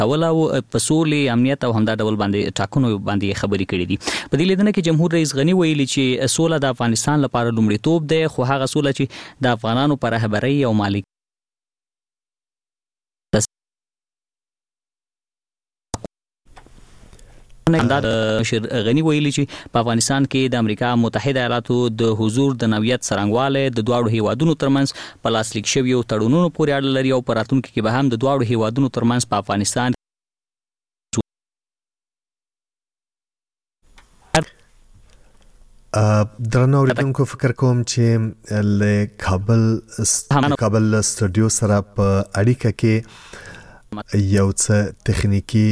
اوله په سولې امنیت او همدا ډول باندې ټاکنو باندې خبرې کړې دي. په دې لیدنه کې جمهور رئیس غنی ویلي چې سوله د افغانستان لپاره لومړیتوب دی، خو هغه سوله چې د افغانانو پر رهبرۍ او مالک غنی ویلي چې په افغانستان کې د امریکا متحده ایالاتو د حضور د نوعیت څرنګوالی د دواړو هیوادونو ترمنځ په لاسلیک شویو تړونونو پورې اړه لري او په راتلونکي کې به هم د دواړو هیوادونو ترمنځ په افغانستان درنو اوریدونکو فکر کوم چې له کابل سټوډیو سره په اړیکه کې یو څه تخنیکی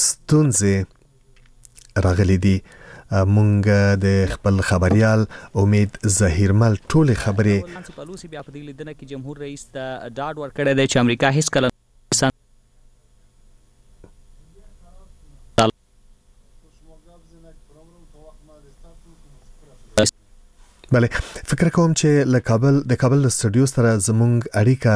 ستونزې راغلي دي. مونږ د خپل خبريال امید ظهیرمل ټول خبرې نانسي پلوسی بیا په دې لیدنه کې جمهور رئیس ته ډاډ ورکړی دی چې امریکا هیڅ کله بله فکر کوم چې له کابل سټوډیو سره زمونږ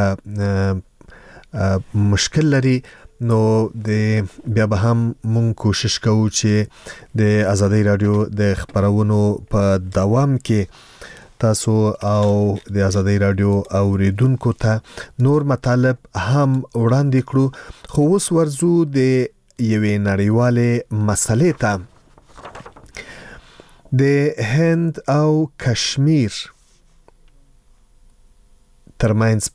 اړیکه مشکل لري، نو د بیا به هم مونږ کوشش کوو چې د آزادۍ رادیو د خبرونو په دوام کې تاسو او د آزادۍ رادیو اوریدونکو ته نور مطالب هم وړاندې کړو. خو اوس ورزو د یوې نړیوالې مسلې ته. د هند او کشمیر ترمنځ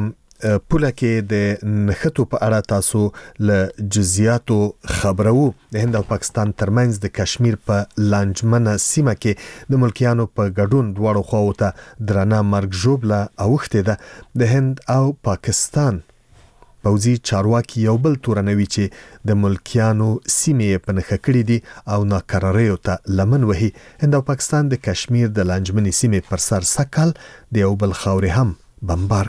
په پوله کې د نښتو په اړه تاسو له جزئیاتو خبرو. د هند او پاکستان ترمنځ د کشمیر په لانجمنه سیمه کې د ملکیانو په ګډون دواړو خواو ته درنه مرګ ژوبله اوښتې ده. د هند او پاکستان پوځي چارواکي یو بل تورنوي چې د ملکیانو سیمې په نښه کړې دي او ناکراریو ته لمن وهي. هند او پاکستان د کشمیر د لانجمنې سیمې پر سر سکل د یو بل خاورې هم بمبار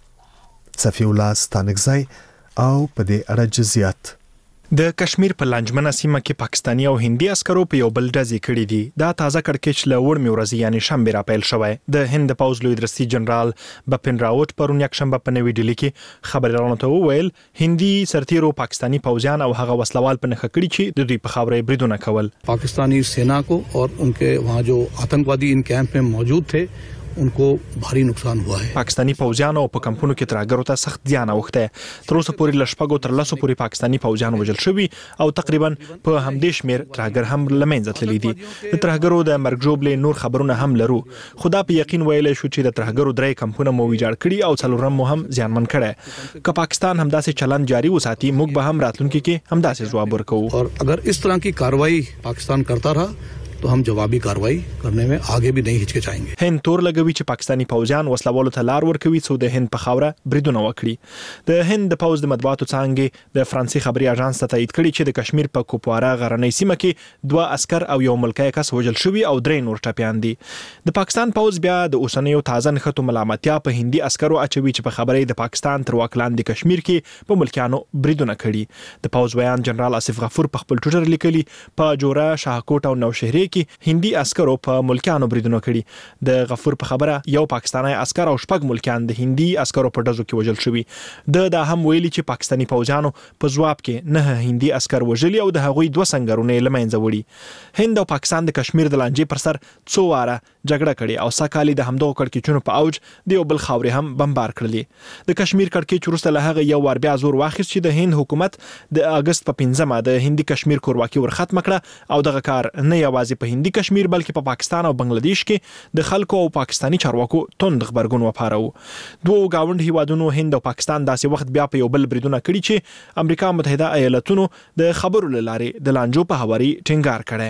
کړې. صفی الله ستانکزی او په دې اړه جزئیات. د کشمیر په لانجمنه سیمه کې پاکستانی او هندي عسکرو په یو بل ډزې کړې دي. دا تازه کړکېچ له وړمې ورځې یعنی شنبه را پیل شوی. د هند پوځ لوی درستي جنرال بپن راوت پرون یکشنبه په نوې ډیلي کې خبريالانو ته وویل هندي سرتیرو پاکستانی پوځیان او هغه وسلوال په نښه کړي چې د دوی په خاورې بریدونه کول. پاکستانی सेना को और उनके वहां जो आतंकवादी इन कैंप में मौजूद थे उनको भारी नुकसान हुआ है. پاکستانی پوځیان او په کمپونو کې ترهګرو ته سخت زیان اوښته. تر اوسه پورې لشپګو تر لاسو پورې پاکستانی پوځیان وژل شوي او تقریبا په همدې شمیر ترهګر هم لمنځه تللي دي. د ترهګرو د مرګ ژوبلې نور خبرونه هم لرو، خدا په یقین ویل شو چې د ترهګرو درې کمپونه مو ویجاړ کړي او څلورم مو هم زیانمن کړي. که پاکستان همداسې چلند جاری وساتي موږ به هم راتلونکي کې همداسې ځواب ورکوو. और अगर इस तरह की कार्रवाई पाकिस्तान करता रहा तो हम जवाबी कार्रवाई करने में आगे भी नहीं हिचकिचाएंगे. هند تور لګوي چې پاکستانی پوځیان وسلوالو ته لار ورکوي څو د هند په خاوره بریدونه وکړي. د هند د پوځ د مطبوعاتو څانګې د فرانسې خبري اژانس ته تایید کړي چې د کشمیر په کوپوارا غرنۍ سیمه کې 2 عسكر او یو ملکي کس وژل شوي او 3 نور ټپيان دي. د پاکستان پوځ بیا د اوسنیو تازه نښتو ملامتیا په هندي عسکرو اچوي چې په خبري د پاکستان تر واک لاندې کشمیر کې په ملکیانو بریدونه کړي. د پوځ بیان جنرال آصف غفور په خپل ټویټر لیکلي په جوړه شاهکوټ او نوشهري کې هندي عسکرو په ملکیانو بریدونه کړي. د غفور په خبره یو پاکستانی عسكر او شپږ ملکیان د هندي عسکرو په ډزو کې وژل شوي. دا هم ویلي چې پاکستانی پوځیانو په ځواب کې 9 هندي عسكر وژلي او د هغوی 2 سنگرونه لمنځه وړي. هند او پاکستان د کشمیر د لانجې پر سر څو واره جګړه کړې او ساکالي د همدغو کړکېچونو په اوج د یو بل خاورې هم بمبار کړلې. د کشمیر کړکېچ وروسته له هغه یو وار بیا زور واخیست چې د هند حکومت د اگست په 5مه د هندي کشمیر کورواکي ورختم کړه او دغه کار نه یوازې په هندي کشمیر بلکې په پاکستان او بنگلاديش کې د خلکو او پاکستانی چارواکو توند خبرګون وپارو. دوه گاوند هیوادونو هند او پاکستان داسې وخت بیا په یو بل بریدونه کړي چې امریکا متحده ایالاتونو د خبرو لارې د لانجو په هواري ټینګار کړي.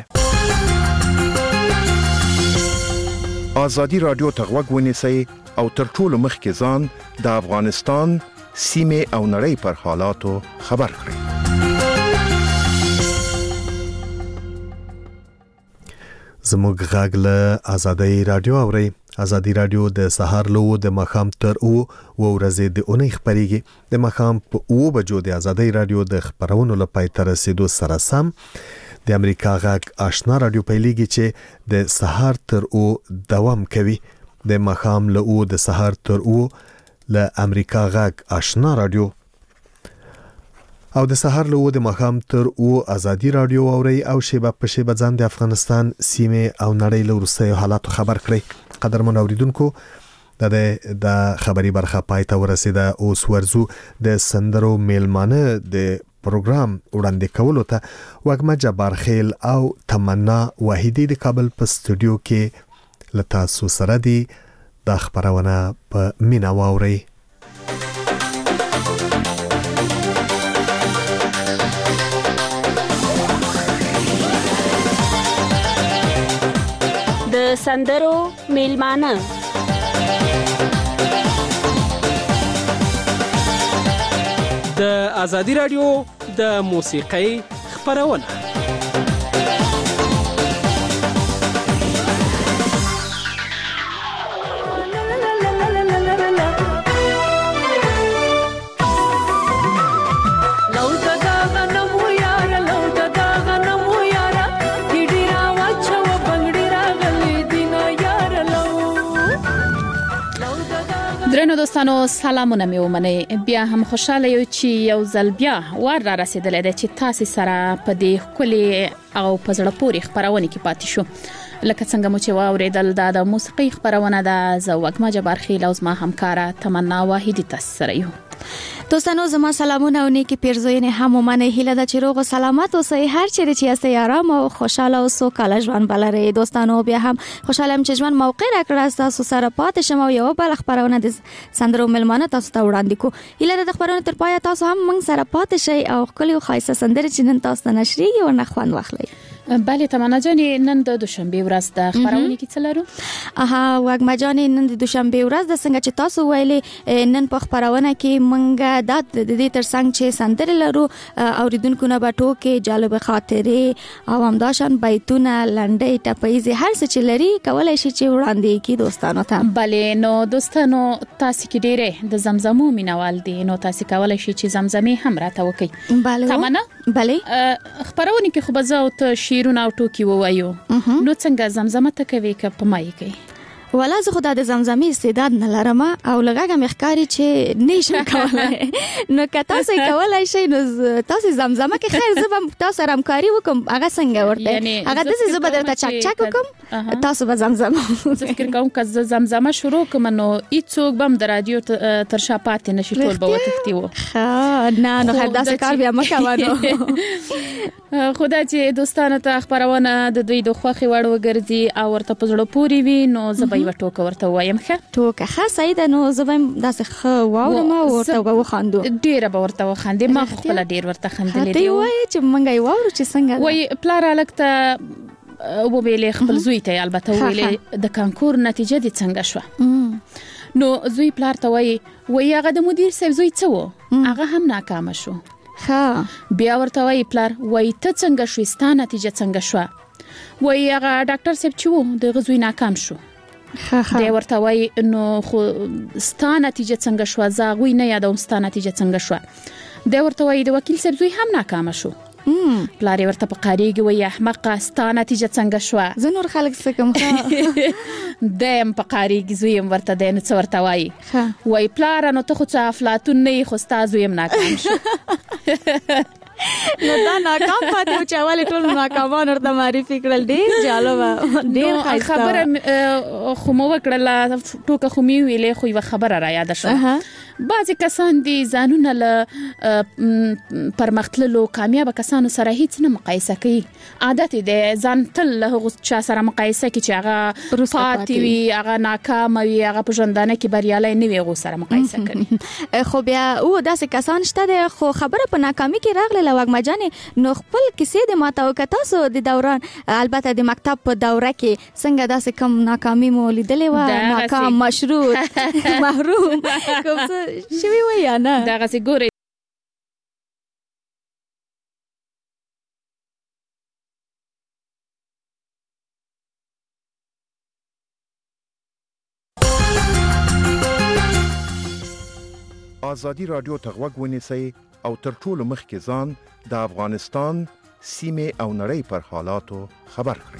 آزادی رادیو ته غوږ ونیسئ او تر ټولو مخکې ځان د افغانستان سیمه او نړۍ پر حالاتو خبر کړئ. زموږ غږ له آزادۍ رادیو اورئ. آزادۍ رادیو د سهار له د ماښام تر 2 ورځې د اونۍ خبريږي. د ماښام په 2 بجو د آزادۍ رادیو د خبرونو لپاره تر رسیدو سره سم د امریکا غږ آشنا رادیو پیلېږي چې د سهار تر 2 دوام کوي. د ماښام له 2 د سهار تر 2 له امریکا غږ آشنا رادیو او د سحر له د مخام تر او ازادي رادیو اوري او شیبه په شیبه ځان د افغانستان سیمه او نړۍ له ورسې حالات خبر کړي. قدرمن اوریدونکو د خبري برخه پاتې ورسیده. اوس ورزو د سندرو میلمانه د پروګرام وړاندې کولو ته وګما جبار خیل او تمنا واحدی د کابل په استودیو کې لتا سو سره دی د خبرونه په مینا واوري. د سندرو میلمانه د ازادي رادیو د موسیقۍ خبرونه. درنو دوستانو سلامونه مې ومنئ. بیا هم خوشاله یو چې یو ځل بیا ور را رسیدلې ده چې تاسو سره په دې خولي او په زړه پورې خبرونه کې پاتې شو. لکه څنګه مو چې واوریدل د موسیقي خبرونه د زوګما جبار خیل او زما همکاره تمنا واحدی تاسو سره یو. دوستانو زما سلامونه او نیکی پیرزوینه هم منه هیله د چروغ او سلامت اوسئ هر چیرې چې یاستئ آرام او خوشاله او سوکاله ژوند بلرئ. دوستانو بیا هم خوشاله ام چې ژوند موقع راکړه تاسو سره پاتې شم او یو بل خبرونه د سندرو ملمانه تاسو ته وړاندې کو. هیله د خبرونه تر پای تاسو هم موږ سره پاتې شئ او خپل او خاصه سندره چې نن تاسو ته نشریږي ورنه خوند واخلئ. بله تمنا جانې نن د دوشنبه ورځ د خبرونه کې څه لرو؟ وګما جانې نن د دوشنبه ورځ د څنګه چې تاسو ویلې نن په خبرونه کې مونږ د دې ترڅنګ چې سندره لرو اوریدونکو نه بټو کې جالب خاطرې او همداشان بیتونه لنډۍ ټپایي هر څه چې لري کولای شي چې وړاندې کی دوستانو ته. بله نو دوستانو تاسو کې ډېره د زمزمو مینوال دي نو تاسو کولای شي چې زمزمي هم راته وکړي. بله تمنا بله خبرونه کې خو بزاو ته شیرونه او ټوکی ووایو نو څنګه زمزمه ته کوي که په مای کوي؟ ولا زه خدای د زمزمي استعداد نه لرم او لږه مخکاري چې نشم کولای. نو که تاسو کولای شئ نو تاسو زمزمه کې خیر زه به تاسو سره همکاري وکم. هغه څنګه ورته هغه د زه به درته چک چک وکم تاسو به زمزمه. زه فکر کوم که زه زمزمه شروع کوم نو هیڅوک به د رادیو تر شا پاتې نشي ټول به وتښتي وو. نه نو خیر داسې کار بیا مکه وانه. خدای چې دوستانو ته خبرونه د دوی د خوخي وړ وګرځي او ورته په زړه پوري وي نو زه یو ټوکه ورته وایم. ټوکه خاصه ده نو زه به داسې خو واورم او ورته وخاندو. ډیره به ورته وخاندې ما خپل ډیر ورته خندلې دی. وای چې مونږ یې واورو چې څنګه وای پلار الکته وبېلې خپل زوی ته البته ویلې د کانکور نتیجه دې څنګه شو نو زوی پلار ته وای هغه د مدیر صاحب زوی څه و هغه هم ناکام شو. بیا ورته وای پلار وای ته څنګه شو ستا نتیجه څنګه شو؟ وای هغه ډاکټر صاحب چې و د غزوی ناکام شو. دی ورته وای نو خو ستا نتیجه څنګه شو؟ زه غوی نه یادوم ستا نتیجه څنګه شو. دی ورته وای د وکیل صاحب زوی هم ناکام شو. پلار ورته په قاریږي وای احمق ستا نتیجه څنګه شو؟ زه نور خلک سکم دیم په قاریږي زوی هم ورته دی نو څه ورته وای وای پلار نو ته خو څه افلاطون نه خو ستا زوی هم ناکام شو. نو دا ناکام پاتې او چاواله ټول ناکامان ورته معرفي کړل. ډیر جالب ډیر ښه خبره خو مو وکړه ټوکه خو می ویلې خو یو خبره را یاد شوه. بعضی کسان دي ځانونه له پرمختللو کامیاب کسانو سره هیڅ نه مقایسه کوي. عادت دي ځان تل له چا سره مقایسه کوي چې هغه پاتې وي هغه ناکام وي هغه په ژوندانه کې بریالي نه وي غو سره مقایسه کوي. خو بیا او داسې کسان شته خو خبره په ناکامي کې راغله وګما جانې نو خپل کیسې د ماته او تاسو د دوران البته د مکتب په دوره کې څنګه داسې کم ناکامي مو لیدلې و ناکام مشروط محروم کوم څه شوی و یا نه؟ دغه څه ګوري ازادي رادیو ته غوږ ونیسئ او تر ټولو مخکې ځان د افغانستان سیمه او نړۍ پر حالاتو خبر کړئ.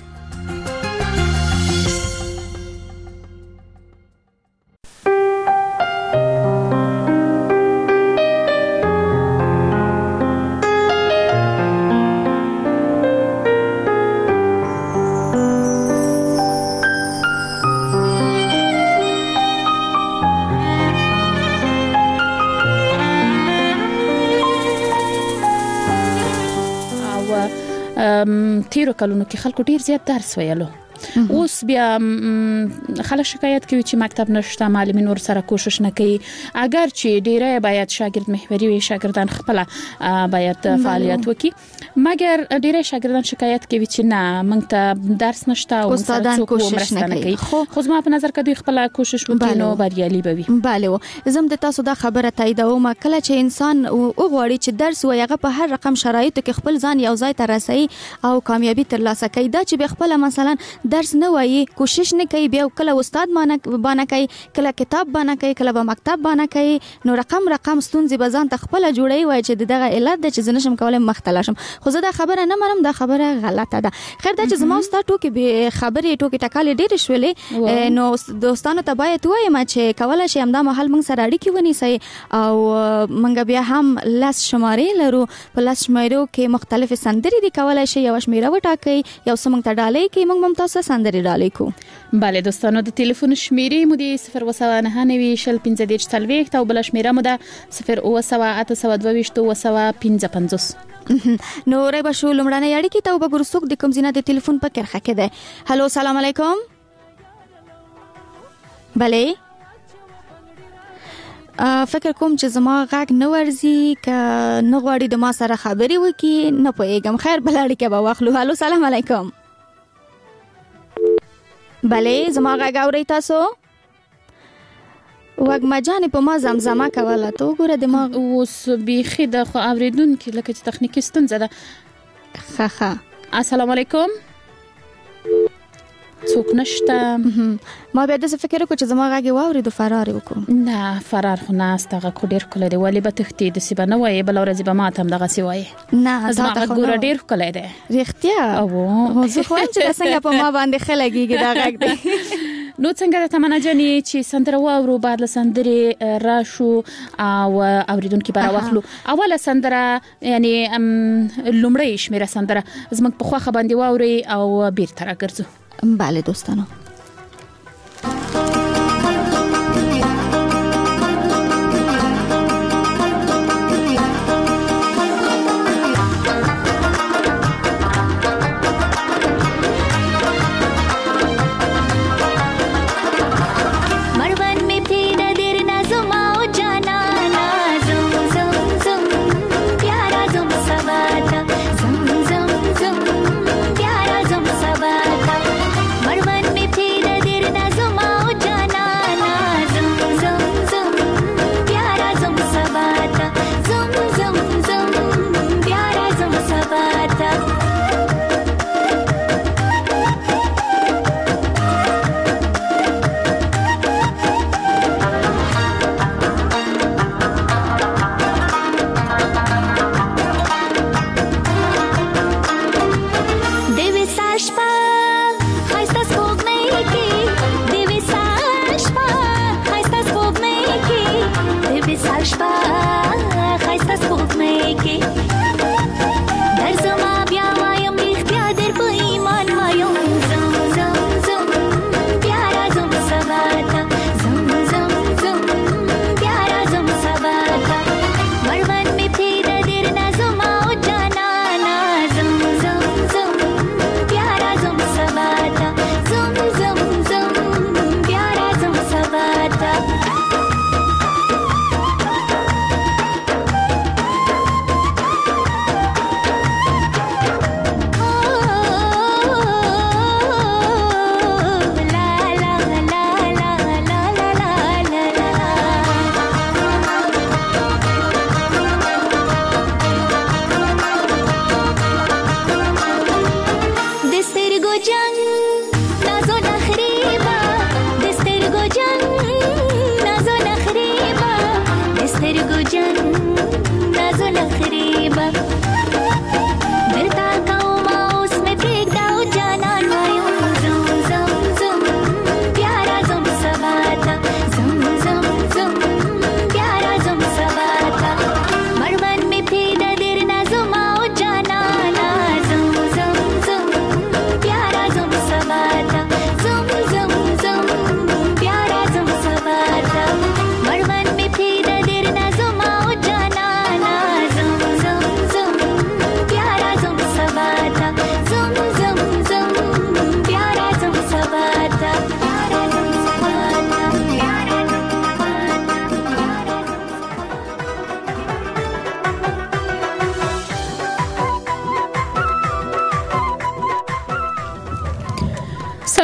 تیرو کلونو کې خلکو ډیر زیات درس ویلو اوس بیا خلک شکایت کوي چې مکتب نشته معلمین ور سره کوشش نه کوي اگر چې ډیره باید شاګرد محوري وي شاګردان خپل باید فعالیت وکړي مګر ډیره شاګردان شکایت کوي چې نه موږ ته درس نشته او استادان کوشش نه کوي خو زما په نظر کې دوی خپل کوشش وکړي نو بریالي به وي bale زم د تاسو دا خبره تاییدوم کله چې انسان وغواړي چې درس ویغه په هر رقم شرایطو کې خپل ځان یو ځای ته رسي او کامیابی ترلاسه کوي دا چې به خپل مثلا درس نه وایي کوشش نه کوي بیا کله استاد باندې کوي کله کتاب باندې کوي کله به مکتب باندې کوي نو رقم ستونزې به ځان تخپل جوړي وای چې دغه علت د چې زنشم کولای مختلشم خو زه دا خبره نه منم دا خبره غلطه ده خیر دا چې زما استاد ټوکی به خبرې ټوکی ټکالې ډېر شولې نو دوستانو ته باید وایم چې کولای شي همدا محل موږ سره اړیکې ونیسي او موږ بیا هم لاس شمارې لرو په لاس شمارو کې مختلف سندري دي کولای شي یو شمیره وټاکي یو سمنګ ته ډالۍ کې موږ ممتاز سندري ډالۍ کو bale دوستانو د ټلیفون شمیرې مو د 019901540 او بل شمیره مو د 02822 نو رای بشو لمړنۍ اړیکې ته وګورو څوک د کوم ځای د ټلیفون په کرخه کې ده هالو سلام علیکم bale فکر کوم چې زما غاګ نه ورزي ک نه غواړي د ما سره خبري وکي نه پوهیږم خیر بل اړیکه به واخلو هالو سلام علیکم bale زما غاګ اوري تاسو وګما جانې په ما زمزمه کوله تو ګوره دماغ اوس بيخي د خو اوریدونکو لکه چې تخنیکی ستونزه ده خخه السلام علیکم څوک نشته ما به د فکر کو چې زما غاګي واوري د فرار وکړو نه فرار خو نه استغه کو ډیر کله دی ولی به تختی د سیبه نه وای بل ورځ به ما ته دغه سی وای نه زما غوړ ډیر کله دی رښتیا او زه خو چې څنګه په ما باندې خلګيږي دا غاګ دی نو څنګه د تمنا جنې چې سندره واورو بعد له سندري راشو او اوریدونکو بار واخلو اوله سندره یعنی لومړی شمیره سندره زموږ په خوا باندې واوري او بیرته راګرځو bale دوستانو मरवन में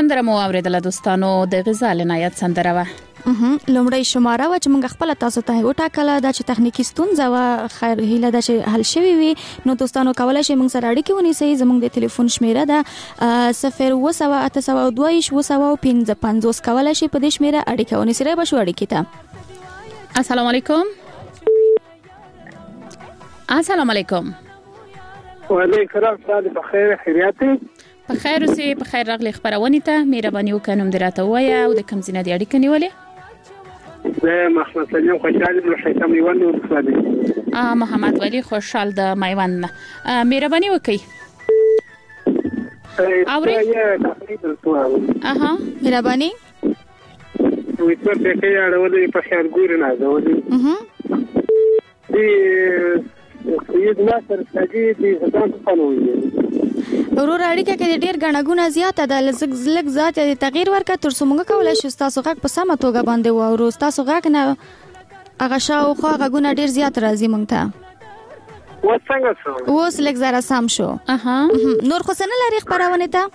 سندره مو اوریدله دوستانو د غزال عنایت سندره و لومړی شماره و چې موږ خپل تاسو ته وټاکله دا چې تخنیکی ستونزه و خیر هیله ده چې حل شوي وي نو دوستانو کولای شئ موږ سره اړیکه ونیسئ زموږ د ټلیفون شمیره ده 02822 کولای شئ په دې شمیره اړیکه ونیسئ به شو اړیکې ته السلام علیکم السلام علیکم وعلیکم السلام بخیر خیریت په خیر اوسې په خیر راغلی خبرونه ته مهرباني وکړم دراته وایا او د کوم ځای د اړیکې نیولې زه محمد سلیم خوشحال یم شیطان میوند ورسوي محمد ولی خوشحال د میوند مهرباني وکړئ اوري مهرباني وې په دې اړه په خیر ګور نه غوړي یی د ناصر ساجي د ځان په نوې ورور اړیکه کې ډیر غنغونه زیاته ده لږ ذات د تغییر ورکړه تر څو موږ کولای شو تاسو غږ په سمه توګه باندې وورو تاسو غږ نه هغه شاو خو غږونه ډیر زیات راځي موږ ته وڅنګه شو اوس لږ زره سم شو نور خو څنګه لري خبرونه ته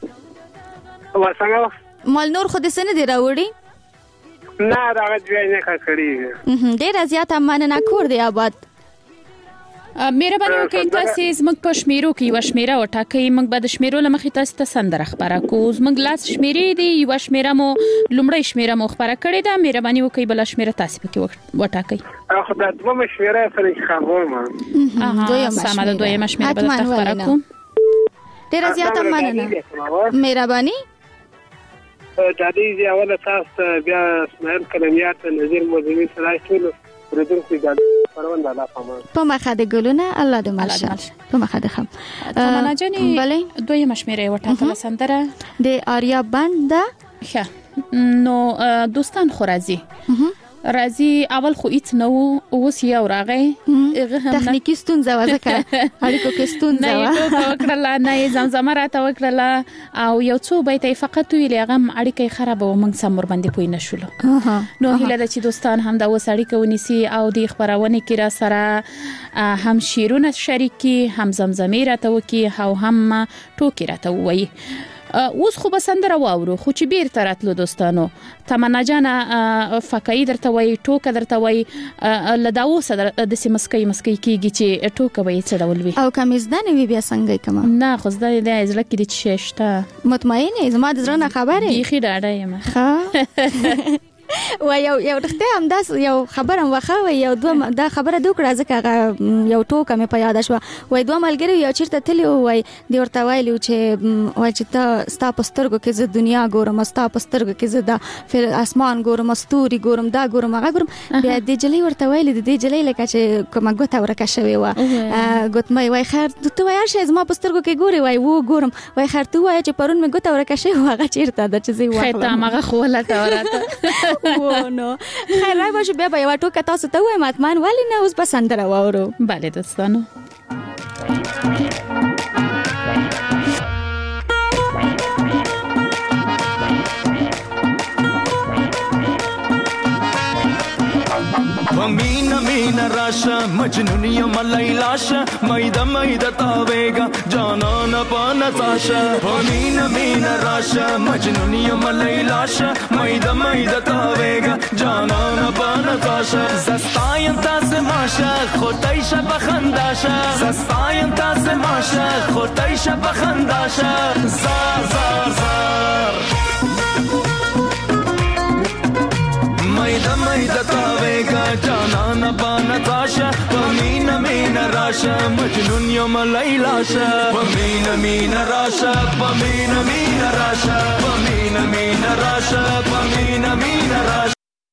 وڅنګه مال نور خو د سن دی راوړي نه راغلی نه کړی ډیر زیات مننه کور دی آباد مهرباني وکړئ تاسو زموږ په شمیرو کې یو شمیره وټاکئ موږ به د شمیرو لمخې تاسو ته سندره خبره کوو زموږ لاس شمیرې دی یو شمیره مو لومړی شمیره مو خبره کړې ده مهرباني وکړئ بل شمیره تاسو پکې وټاکئ خدای دوه شمیره سره خبرم دویم شمیره به تاسو خبره کوم ډیر زیاته مننه مهرباني د دې اوله تاسو بیا اسماعیل کلمیات نذیر موزمي سره ټول پردون کې دا پروند الله فهمه په مخه د ګلونه الله دې مالشه په مخه د خم تمنا جنې دویم شمیره وټاکله سندره د آریا بند ښه نو دوستان خو راځي اول خو هیڅ نو اوس یو راغی تخنیکی ستونزه و ځکه اړیکو کې ستونزه و نه وکړه نه زمزمه راته وکړه او یو څو بیت فقط ویل هغه اړیکې خراب و موږ سم ور باندې پوي نشول نو هیله ده چې دوستان هم دا اوس اړیکه ونیسي او د خبرونه کې را سره هم شیرونه شریکي هم زمزمه راته وکي او هم ټوکی راته وایي اوس خو بسندره واورو خو چې بیر تراتلو دوستانو تمنا جانا فقای درته وای ټوکه درته وای لداو سره د سیمسکې کیږي چې ټوکه وای څه ډول وي او کمیزدان وی بیا څنګه کما نه خو زده د ازل کې د چشته مطمئنه زما د زړه خبره بيخي ډاډه یم و یو دغه هم داس یو خبره واخه یو دوه دا خبره دوکړه ځکه یو ټوکه مې په یاد شو وای دوه ملګری یو چیرته تلی وای دی ورته وایلو چې ته ستا پسترګو کې ز دنیا ګورم ستا پسترګو کې ز د اسمان ګورم ستوري ګورم دا ګورم هغه ګورم بیا دې جلی ورته وایل دې جلی لکه چې کومه ګوته ورکه شوی و ګوت مې وای خیر ته وای شه زما پسترګو کې ګوري وای وو ګورم وای خیر ته وای چې پرون مې ګوته ورکه شوی هغه چیرته د چې زی وای خیر ته هغه خوله تا ورته نو خیر راي باشه بیا به یو ټوکه تاسو ته وایم اتمان ولی نه اوس بسندره واورو bale دوستانو مینا مینا راشا مجنونیا ملایلاشا مایدا مایدا تاویگا جانانا پانا تاشا مینا مینا راشا مجنونیا ملایلاشا مایدا مایدا تاویگا جانانا پانا تاشا زستایم تاس ماشا خودایش بخنداشا زستایم تاس ماشا خودایش بخنداشا زار زار زار مایدا تاویگا جانانا پانا تاشا پمینا مینا راشا مجنون یوم لیلاشا پمینا مینا راشا پمینا مینا راشا پمینا مینا راشا پمینا مینا راشا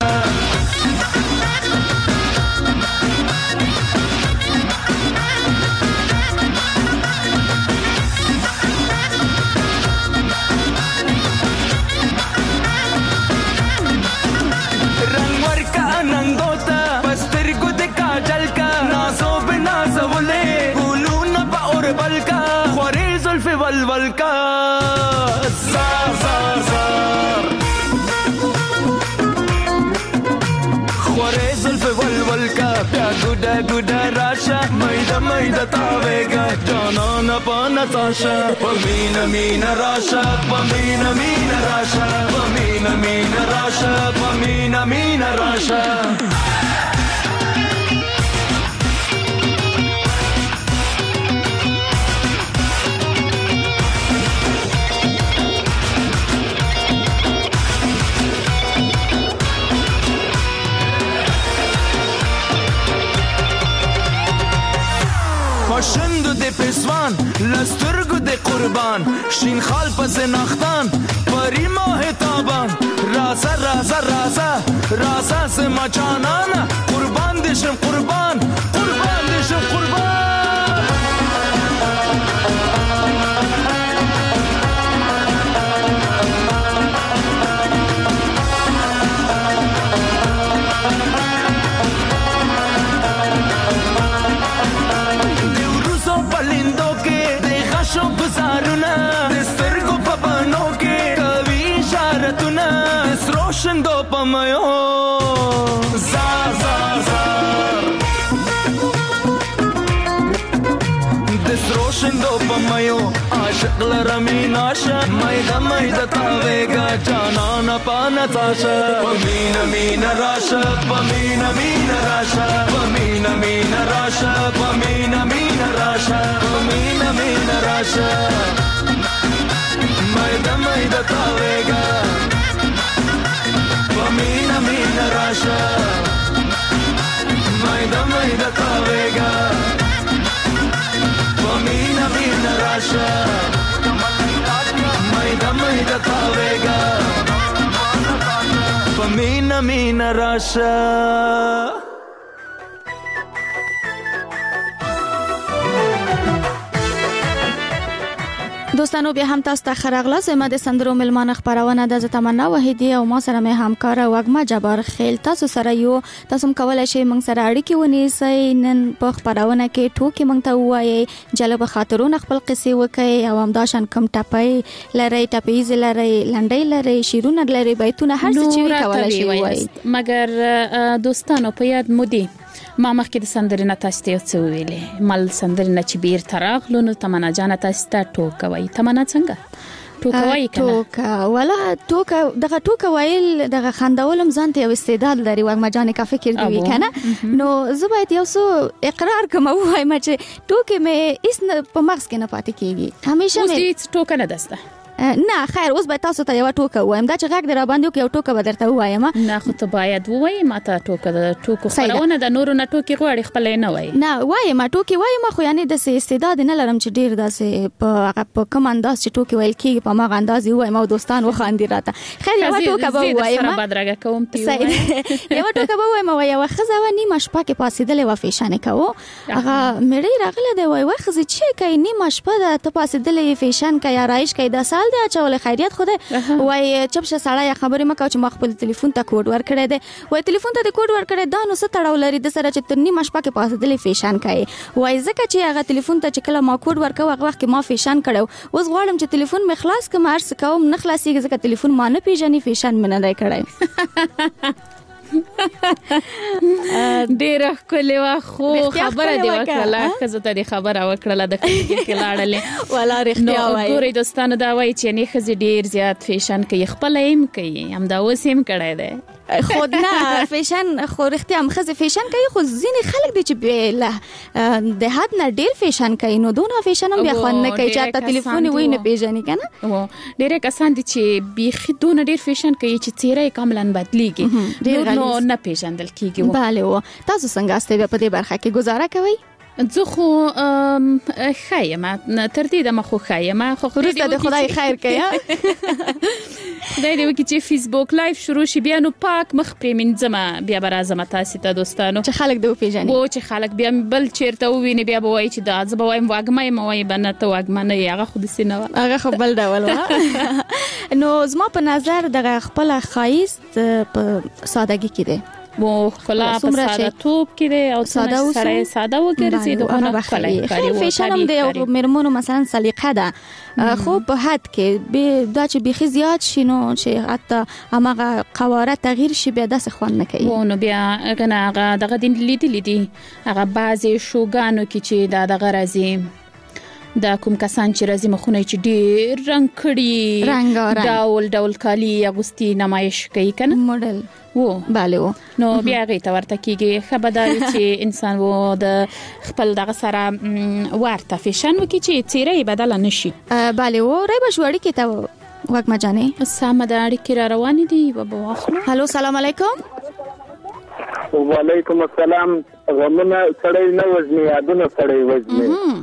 ول کا زار زار زار خورې زلف ول کا بیا ګډه ګډه راشه مېدا مېدا تاوېګا جانان په نتاشا پمینا مینا راشا پمینا مینا راشا پمینا مینا راشا پمینا مینا راشا پاشندو د پسوان لسترگو د قربان شین خال پس نختان پری ماه تابان رازا رازا رازا رازا سے مچانانا قربان دشم قربان قربان دشم قربان روشندو پمایو زار زار زار دس روشندو پمایو عاشق لرمیناشا مایدا مایدا تاویگا جانانا پانتاشا پمینا مینا راشا پمینا مینا راشا پمینا مینا راشا پمینا مینا راشا پمینا مینا راشا مایدا مایدا تاویگا پمینا مینا راشا مایدا مایدا تاویگا پمینا مینا راشا مایدا مایدا تاویگا پمینا مینا راشا دوستانو بیا هم تاسو ته خراغله زما د سندرو ملمان خبرونه د تمنا وحیدی او ما سره مې همکار وګما جبار خیل تاسو سره یو تاسو کولای شئ موږ سره اړیکې ونیسئ نن په خبرونه کې ټوکې موږ ته وایي جلب خاطرونه خپل قصې وکړي او همداشان کم ټپي لري ټپیز لري لنډۍ لري شیرونه لري بیتونه هر څه چې کولای شئ وایي مګر دوستانو په یاد مودي ما مخکې د سندرې نه تاسو ته څه ویلې مل سندرې نه چې بیر تراغلو نو تمنا جان تاسو ته ټوکه وایي تمنا څنګه ټوکه وایي کنه ټوکه ولا ټوکه دغه ټوکه وایل دغه خندولم ځان ته یو استعداد لري وګما جان کا فکر دی کنه نو زه باید یو څه اقرار کوم وایم چې ټوکه مې اس په مغز کې نه پاتې کیږي همیشه مې ټوکه نه دسته نه خیر اوس به تاسو ته یو ټوکه وایم دا چې غږ در باندې کې یو ټوکه به درته وایم نه خو ته باید وایي ماته ټوکه د ټوکو خبرونه د نورو نه ټوکي غواړي خپل نه وایي نه وایم ټوکي وایم خو یعنی د استعداد نه لرم چې ډیر داسې په کوم انداز چې ټوکي ویل کیږي په ماغه انداز وایم او دوستان وخاندي راته خیر یو ټوکه به وایم سره بدرګه کوم تی یو ټوکه به وایم وایي وخزه و نیمه شپه کې پاسېدلې و فیشن کوو هغه مړی راغله دی وای وخزه چې کای نیمه شپه د ته پاسېدلې فیشن کای رایش کای د سال دی اچول خیریت خوده وای چپشه سړی خبرې مکو چې ما خپل ټلیفون ته کوډ ور کړی دی وای ټلیفون ته د کوډ ور کړی دا نو څه تړاو لري د سره چې ترنی مشپا کې پاسېدلې فیشن کوي وای ځکه چې هغه ټلیفون ته چې کله ما کوډ ور کوم هغه وخت کې ما فیشن کړو اوس غواړم چې ټلیفون مې خلاص کم ارس کوم نه خلاصيږي ځکه ټلیفون ما نه پیژني فیشن مې نه کړی ډېر ښکلی وا خو خبره دی وکړه خزه ته دی خبره وکړه د کې لاړلې ولا رښتیا وایي ګورې دوستانو دا وایي چې نه خزه ډېر زیات فیشن کوي خپل ایم کوي هم دا وسیم کړی دی خود نه فیشن خو رښتیا هم خزه فیشن کوي خو ځینې خلک دي چې له د حد نه ډېر فیشن کوي نو دونه فیشن هم بیا خوند نه کوي چې تا ټلیفون وي نه پیژني کنه ډېر کسان دي چې بیخي دونه ډېر فیشن کوي چې څیره کاملا بدلیږي نو نه پیژندل کیږي bale و تاسو څنګه استوي په دې برخه کې گزاره کوي زه خو خایم تر دې د مخو خایم خو ورسته د خدای خیر کوي خدای دې وکړي چې فیسبوک لایف شروع شي بیا نو پاک مخ پرې منځم بیا برازم تاسو ته دوستانو چې خلک دې پیژني و چې خلک بیا بل چیرته وویني بیا به وایي چې دا زه به وایم واګمای مې وایي بنه ته واګمنه هغه خود سینه هغه خو بل ډول نو زما په نظر دغه خپل خایست په سادهګي کې دی مو خلا په ساده توپ کې دی او ساده وګرځي دغه خلای فیشن هم دی او مرمونو مثلا سلیقه ده خو په حد کې دا چې بيخي زیات شینو چې حتی هغه قواره تغییر شي بیا داسې خوان نه کوي نو بیا هغه دغه دین لیدل دي هغه بعضي شوګانو کې چې دا دغه راځي د کوم کسان چې راځي مخونه چې ډیر رنگ کړي ډول ډول کالی اغوستي نمایش کوي کنه ماډل وو bale وو نو بیا غي ته ورته کیږي خبردار چې انسان وو د خپل دغه سره ورته فیشن وکي چې چیرې بدل نشي bale وو رای بشوړی کې ته وګما جانې سم د اړیکې را روان دي وبواخلو هالو سلام علیکم وعلیکم السلام غمونه سړی نه وزنی یادونه سړی وزنی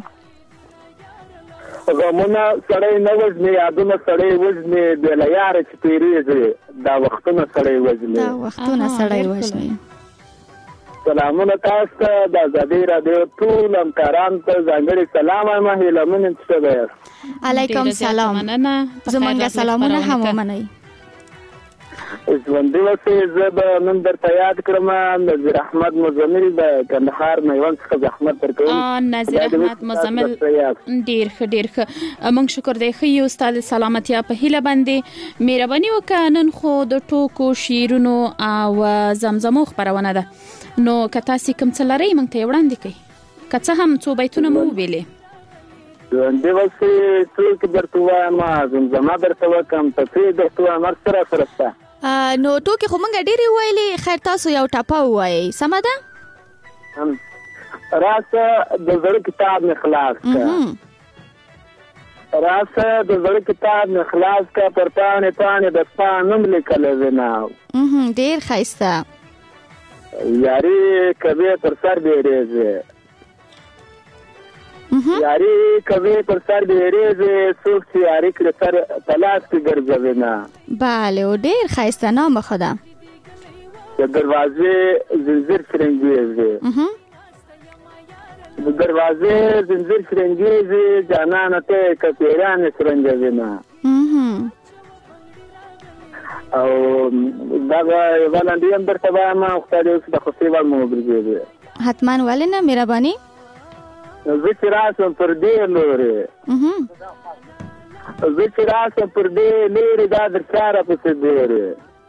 غمونه سړی نه وزنی یادونه سړی وزنی د لیار چې پیریږي دا وختونه سړی وزنی سلامونه تاسو ته د آزادۍ رادیو ټول همکاران ته ځانګړي سلام وایم هیله من څه علیکم سلام زمونږ سلامونه هم ومنئ ژوندۍ اوسئ زه به نن درته یاد کړم نظیر احمد مزمل د کندهار میوند څخه زحمت درکوم نظیر احمد مزمل ډیر ښه موږ شکر دی ښه استاد سلامتیا په هیله باندې مهرباني وکړه نن خو د ټوکو شیرونو او زمزمو خبرونه ده نو که تاسو کوم څه لرئ موږ ته وړاندې کړئ که څه هم څو بیتونه مو ویلې ژوندۍ اوسئ څوک درته وایم زمزمه درته وکړم تفریح درته وایم هر څه راسره شته نو ټوکې خو مونږ ډېرې ویلې خیر تاسو یو ټپه ووایئ سمه ده راسه د زړه کتاب مې خلاص کړه راسه د زړه کتاب مې خلاص کړه پر پاڼې پاڼې د ستا نوم لیکلی وینه ډېر ښایسته یاري کوې پر سر بیریږي یاري کوي پر سر بیریږي څوک چې یاري کړي سر په لاس کې ګرځوي نه bale و ډېر ښایسته نام خدا د دروازې زنځیر شرنګېږي د دروازې زنځیر شرنګېږي جانانه ته که پیرانې شرنګوي نه او دغه یوه لنډۍ هم درته وایم خدای دې اوس د خوښۍ وړ مو وګرځېږي حتما ولې نه مهرباني زه چې راسم پر دې لورې دا در چا راپسې ګورې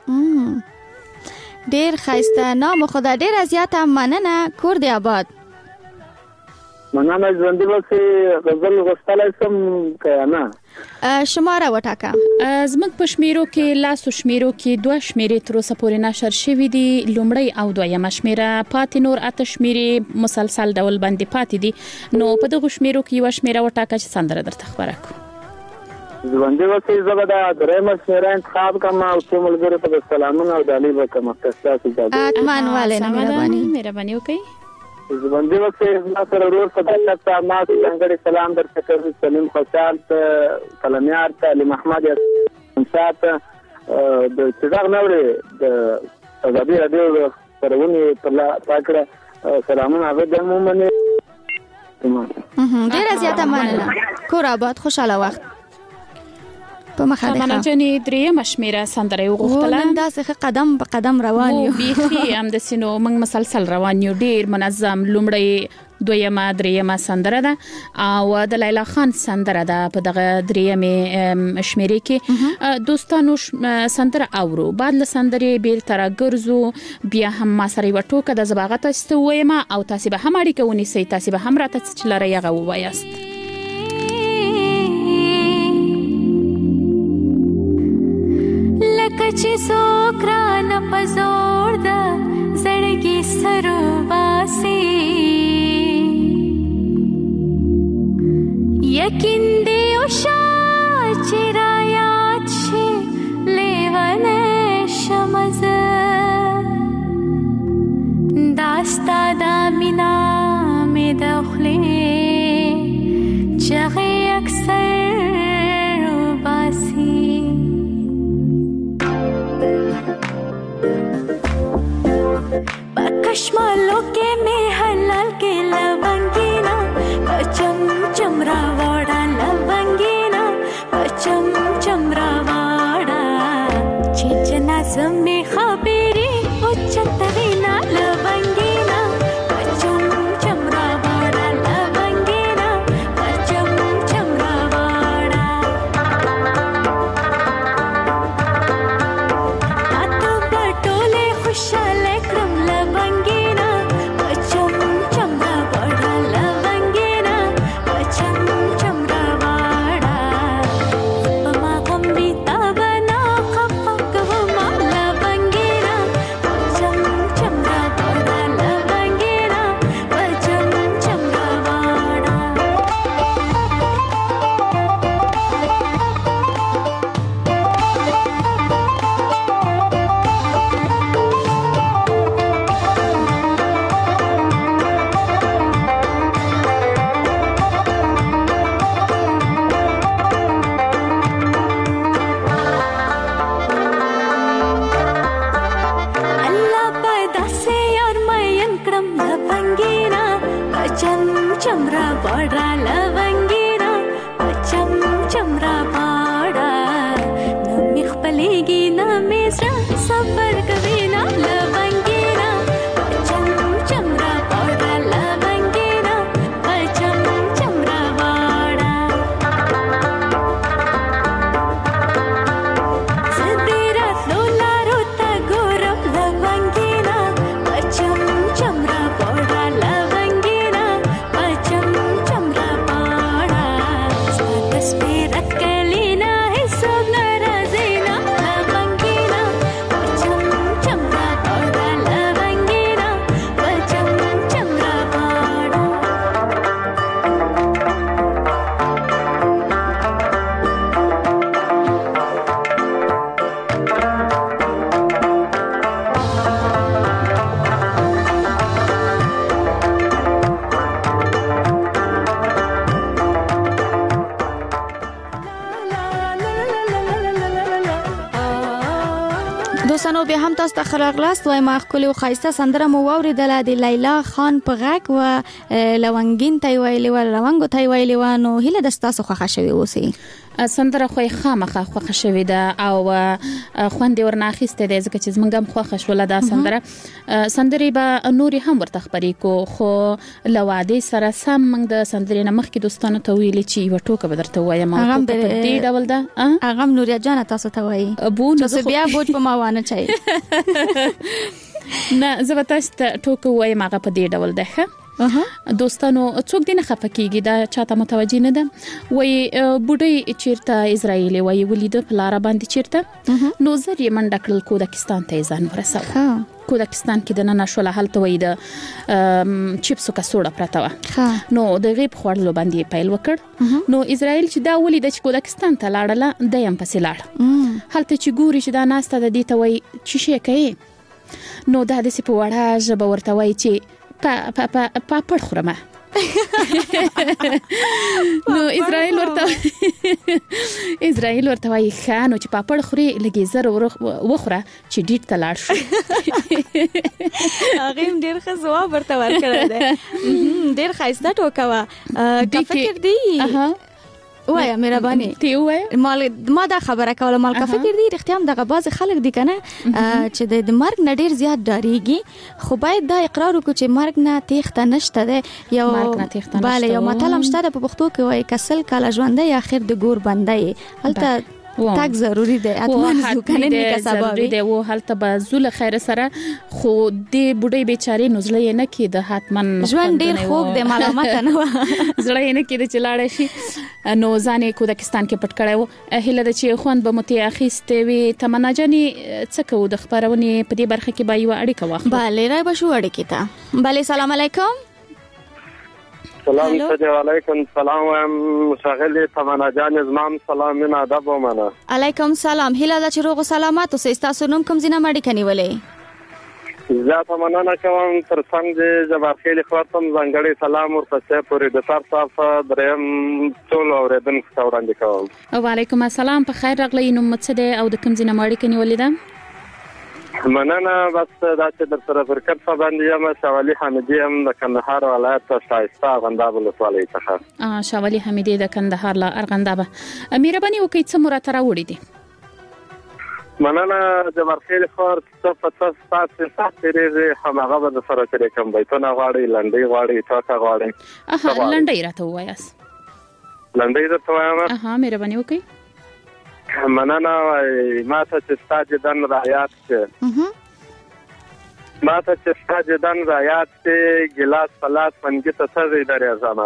ډېر ښایسته نام خدا ډېره زیاته مننه کور دې آباد مننه ژوندۍ اوسئ غزل غوښتلی شم که نه شماره وټاکه زموږ په شمیرو کې لاسو شمیرو کې 2 شمیرې تر اوسه پورې نشر شوي دي لومړی او دویمه شمیره پاتې نور 8 شمیرې مسلسل ډول باندې پاتې دي نو په دغه شمیرو کې یو شمیره وټاکه چې سندره درته خبره کړو ژوندۍ اوسئ زه به دا درېیمه شمیره انتخاب کړم او څو ملګرو ته به سلامونه او ډالۍ به کړم ستاسو اجازه اتمن والې نه مهرباني وکړئ ژوندۍ اوسئ زما سره ورور صداقت صاحب ما ته ځانګړی سلام درته کوي سلیم خوشحال ته قلمیار ته علي محمد شاه ته د چراغ نورې د آزادۍ راډیو خپرونې تا کړه سلامونه هغه د هم ومنې ډېره زیاته مننه کور آباد خوشحاله وخت په مخه ده مناجنې درېیمه شمیره سندره وغوښتله نن داسې قدم په قدم روان یو بیخي همداسې نو موږ مسلسل روان یو ډېر منظم لومړی دویمه درېیمه سندره ده او د لیلا خان سندره ده په دغه درېیمې شمیرې کې دوستانو سندره اورو بعد له سندرې بیرته راګرځو بیا هم ما سره یوه ټوکه د زباغه تاسو ته ووایم او تاسې به هم اړیکه ونیسئ تاسې به هم راته څه چې لرئ هغه ووایاست لکه چې څوک رانه په زور ده زړګي سر باسي یقین دی او چې را یاد شي لیونی شمزه داستا دا مینا مې د خولې چغې اکثر باسي کشمالو کې مې حلال کې لونګینا پچم چمرا واړه لونګینا پچم چمرا واړه چې جنا سمې خبرې او چتوینا لونګینا پچم چمرا واړه لونګینا پچم چمرا واړه اته بټوله خوشاله کرم चमरा पाड़ा नमी खपलेगी ना मेरा सफर कभी ना लवंगेरा पचम चमरा पाड़ा लवंगेरा पचम चमरा पाड़ा सिद्धेरा लोला रोता गोरम लवंगेरा पचम चमरा पाड़ा लवंगेरा पचम चमरा पाड़ा सातस पे रख लेना है सब नाराज़ीना लवंगेरा पचम चमरा पाड़ा लवंगेरा पचम चमरा पाड़ा دوستانو بیا هم تاسو ته خراغلاست وای ما خپل او خایسته سندره مو واوریدله د لیلا خان په غږ و لونګین ته ویلې و لونګو ته ویلې و نو هله د تاسو خوښه شوی اوسې سندره خو خامخه خوښه شوې ده او خوند ورنه اخیسته ده ځکه چې زمونږ هم خوښه شوله دا سندره سندري به نوري هم ورته خبرې کو خو لواده سره سم موږ د سندرې نه مخکې دوستانو ته ویلې چې یو ټوکه به درته وایم او په دې ډول ده هغه نوریا جان تاسو ته وایي چې بیا بوج په ما وانه چي نه زه به تاسو ته ټوکه وایم هغه په دې ډول ده دوستانو څوک دینه خفکیږي دا چاته متوجي نه ده وای بوډۍ چیرته اسرائیل وای ولید په لار باندې چیرته نو زری منډه کړل کوزاکستان ته ځان ورساو کوزاکستان کې د نن شول حالت وای د چپسو کڅوړه پراته و نو د غیب خوړلو باندې پیل وکړ نو اسرائیل چې دا ولید چې کوزاکستان ته لاړله دیم پسې لاړ حالت چې ګوري چې دا ناسته د دې ته وای چې شي کوي نو دا د سپو وړه ژبه ورته وای چې پاپړ خورمه نو اسرائیل ورته وایي خانو چې پاپړ خوري لګي زر وخوره چې ډیټ ته لاړ شو هغه ډیر ښه ځواب ورته ورکړی دی ډیر ښایسته ټوکه وه که فکر دی وایا مهرباني تی وای ما دا خبره کوله مال کا فکر دی رښتیا هم دغه باز خلک دی کنه چې د مرګ نه ډیر زیات ډاریږي خو باید دا اقرار وکړي چې مرګ نه تېښته نشته ده یو bale یو متل هم شته په پښتو کې وای کسل کاله ژوندې اخر د ګور بندې هلته تاک ضروری دی اتمن ځکنه نه کا سبب دی و هلته به زول خیر سره خو دې بډای بیچاره نزلې نه کې د هاتمن ژوند ډیر خوب دی معلومات نه زړې نه کې د چلاړې شي نو ځانې کوزاکستان کې پټ کړو هله د چې خوند به متأخیسته وي تمنا جنې څه کو د خبرونه په دې برخه کې به یو اړیکه واخلو bale راي بشو اړیکه تا bale سلام علیکم سلام علیکم سلام مشاغل تمنا جان زمام سلام من ادب ومنه علیکم سلام هله د چروغ سلامات او تاسو نوم کوم زینه مړی کني ولې زه مننه کوم تر څنګ د جبارخیل خاطم زنګړی سلام ورپسې پورې د سر صاحب دریم ټول اوریدونکو ته وړاندې کوم وعلیکم السلام په خیر راغلی نو مڅده او د کوم زینه مړی کني ولې ده مننه بس دا چې در سره فرقت باندې یم شاولی حمیدی هم د کندهار ولایت شایسته غنداب ولسوالۍ څخه شاولی حمیدی د کندهار لا ارغنداب مهرباني وکړئ څه مرته راوړي دي مننه جبارخیل خور څه پڅ تاسو ریزه همغه د سره چې کوم بیتونه غواړي لنډي غواړي تاکه غواړي لنډي راته وایاس لنډي راته وایم مهرباني وکړئ مننه ماته چې ستاسو دن رایات شه ماته چې ستاسو دن رایات شه ګلاس پلاس منګي ته سره درې ځما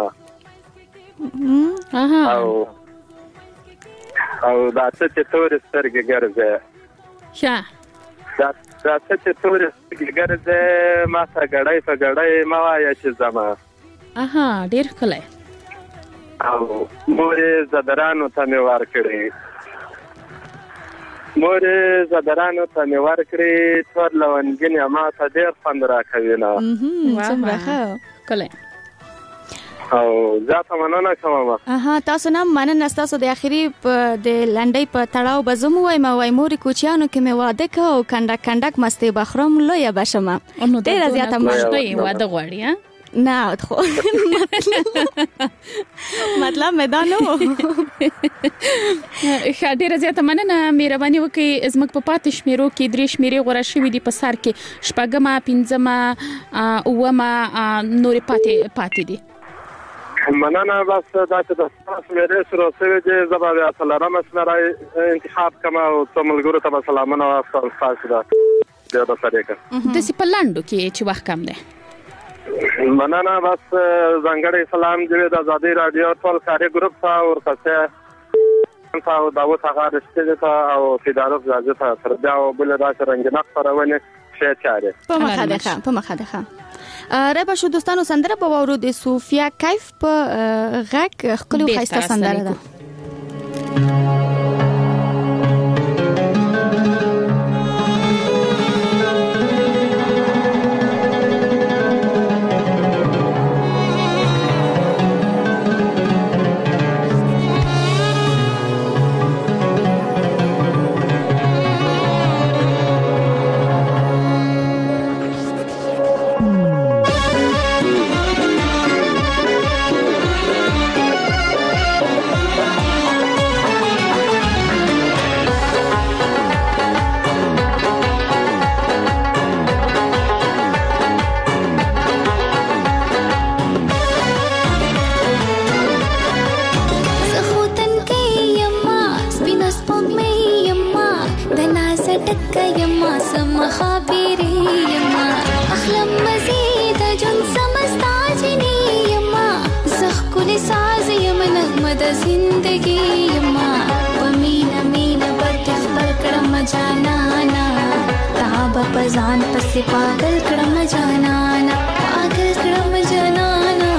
او دا چې تور سترګې ګرځي ښه دا چې تور سترګې ګرځي ماته غړای په غړای ما وایا چې زما ډیر کله او مورې زدرانو ته مې ور کړی مورې زدرانو ته مې ور کړی تور لونګینه ما ته ډیر خوند راکوي نه څومره ښه کله او ځاته مننه کوم تاسو نه مننه تاسو د اخیری د لنډۍ په تړاو بزم وای ما وای موري کوچیانو کې مې واده کو کنډک مستي بخرم لوی بشم ډیر زیاته مشته واده غواړي نه خو مطلب میدان نو. ډیره زیاته مننه، مهرباني وکړئ زموږ په پاتې شمیرو کې 3 شمیرې غوړه شوې دي په سر کې، شپږمه، پنځمه، اومه نورې پاتې دي. مننه. بس دا چې د شمیرې شروع شوې دي زه به بیا څلورمه شمیره انتخاب کوم او څو ملګرو ته به سلامونه واستوم ستاسو ده د سره کې داسې په لاندو کې چې وخت کم دی. مننه. بس ځانګړی سلام دی د آزادي رادیو ټول کاري ګروپ ته ورکسه او داوود هغه رښتینی ته او فدارف زاده ته تر بیا بل راځي رنگینه خبرونه شي چاره په مخه ده. ربا شو دوستانو سندره په وورو د صوفیا کیف په غږ خپل خسته سندره ده. ځان پسې پاگل کړم جانانا، پاگل کړم جانانا.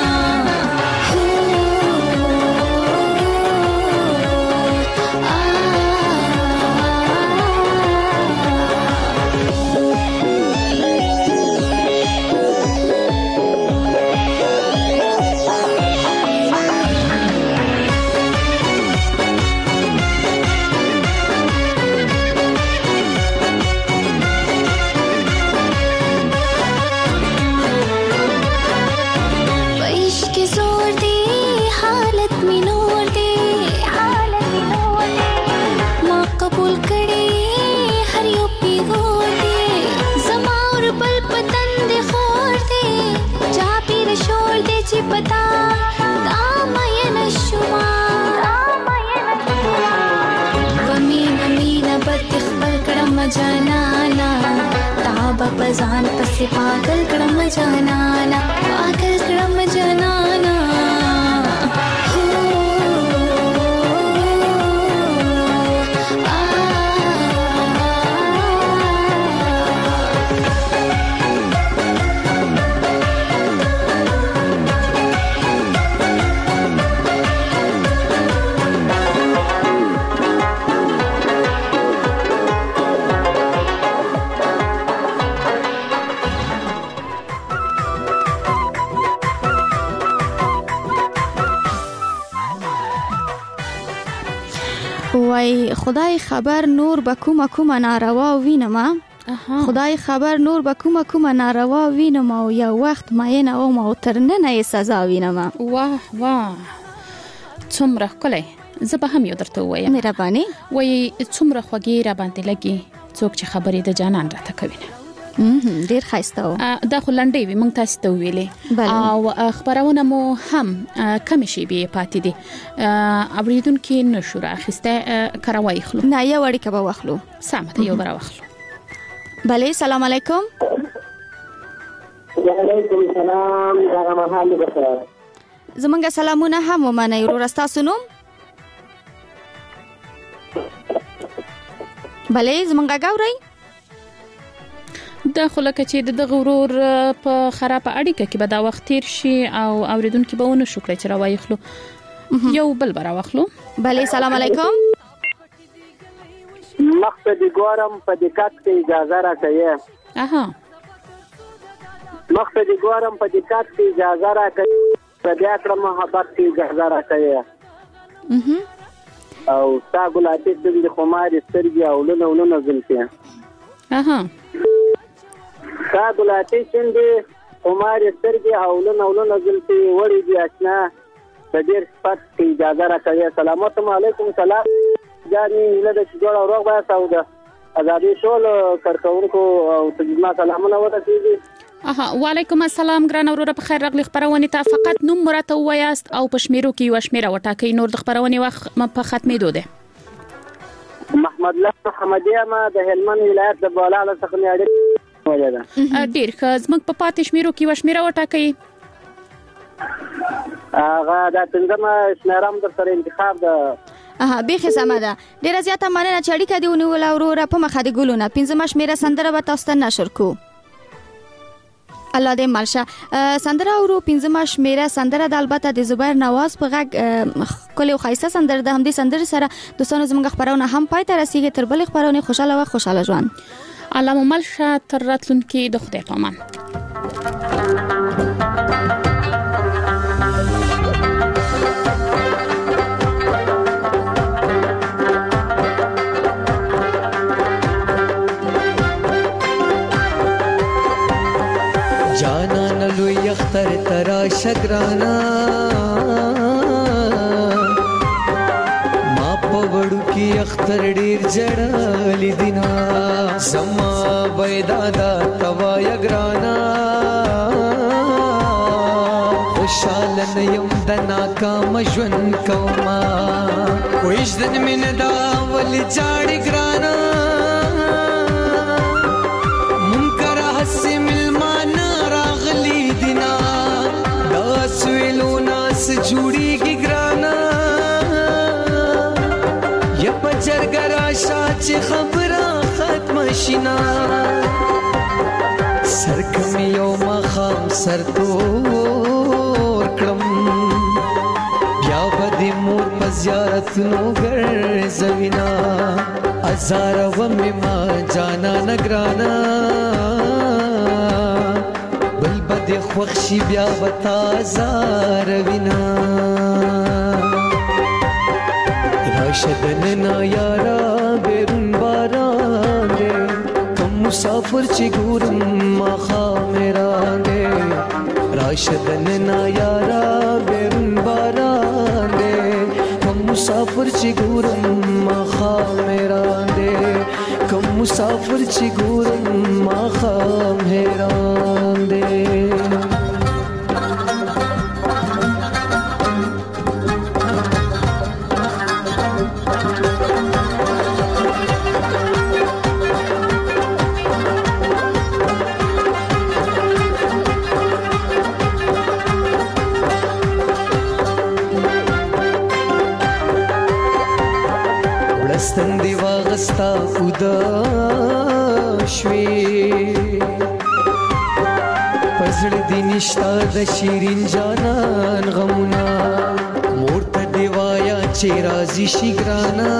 ځان پسې پاگل کړم جانانا، پاگل کړم جانانا. وای خدای خبر نور به کومه ناروا وینم، خدای خبر نور به کومه ناروا وینم او یو وخت ماینه او ما تر نن سزا وینم. واه څومره ښکلی. زه به هم یو درته ووایم. مهرباني. وای څومره خوږې را باندې لګي څوک چې خبرې د جانان راته کوي. ډیر ښایسته و. دا خو لنډې وي، موږ تاسو ته ویلې او خبرونه مو هم کم شي به پاتې دي. اوریدونکو نشو راخسته کاروای خلو. نه یو اړیکه به واخلو. سمه ته یو برا واخلو. بله سلام علیکم. وعلیکم السلام. دا مهال بخیر. زمونږ سلامونه هم ومنئ. ورور تاسو نوم؟ بله زمونږ غاورئ. دا خو لکه چې د غرور په خرابه اړیکه کې به دا وخت تیر شي او اوریدونکو به ونه شکر چې راوي خلو. یو بل برا واخلو. بله سلام علیکم. مقصد ګورم په دقت کې اجازه راکړئ. مقصد ګورم په دقت کې اجازه راکړئ. په بیا کړم محبت کې اجازه راکړئ. او تا ګلاتي د خمار سترګي او لونه زلفي. تا ګلاتي څنګه عمر سترګې اولونه دلته وړي دي اشنا د ډېر صفت کې اجازه راکوي. السلام علیکم. سلام جاني له د جوړ او روغ بیا سعوده ازادي ټول کارکونکو او تجمع سلامونه ورسېږي. وعلیکم السلام ګران اوروره په خیر راغلی خبرونه ته فقط نوم مرته وایاست او په شمیرو کې یو شمیره وټاکئ نور د خبرونه وخت په ختمېدو ده. محمد الله محمدیه ما د هلمند ولایت د بالاله څخه نیاړي وجه ډیر زموږ په پاتې شمیرو کې وشمیره وټاکئ. هغه د پنځمه شمیرم در سره انتخاب ده. بیخي سمه ده. ډیره زیاته مننه چې اړیکه دې ونیول اوروره په مخه دې ګلونه. پنځمه شمیره سندره به تاسو ته نشر کو. الله دې مالشه سندره اورو. پنځمه شمیره سندره د البته د زبیر نواز په غږ کله خایسته سندره ده. هم دې سندره سره دوستانو زموږ خبرونه هم پای ته رسیدي. تر بل خبرونه خوشاله و خوشاله ژوند. الله مالشه تر راتلونکي د خدای پامان. जाना नलु यख्तर तरा शगराना मा पवड़ू की अख्तर डीर जड़ाली दिना समा बैदादा तवा यगराना खुशालन यम दना का मजवन कौमा कोइश दिन min da वल जाड़ी ग्राना मुनकर हसी मिलमाना रागली दिना दास वेलोना से जुड़ी की ग्राना या पजर गराशा चे खबरा खत्म शिना सरकम यौम खाम सर तो या बदी मोर पज़ियारत नो गर ज़मीना अज़ारा व मिमा जाना नगराना बल बदी ख़ुशी ब्या बता ज़ारविना राशदन ना यारा बेरुन बारांगे कम मुसाफिर चिगुरम माखा मेरा दे राशदन ना यारा बेरुन बारांगे कम मुसाफिर चिगुरम माखा मेरा दे कम मुसाफिर चिगुरम माखा मेरा दे ستندې واغستا خدا شوي پزړ دې نشتا د شیرین جانان غمنا مور ته دی وایا چې راضي شي ګرانا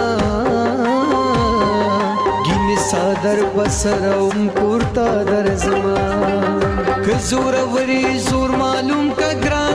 ګین صادر بسروم پورتا در زما ک زور وری زور معلوم کا ګرانا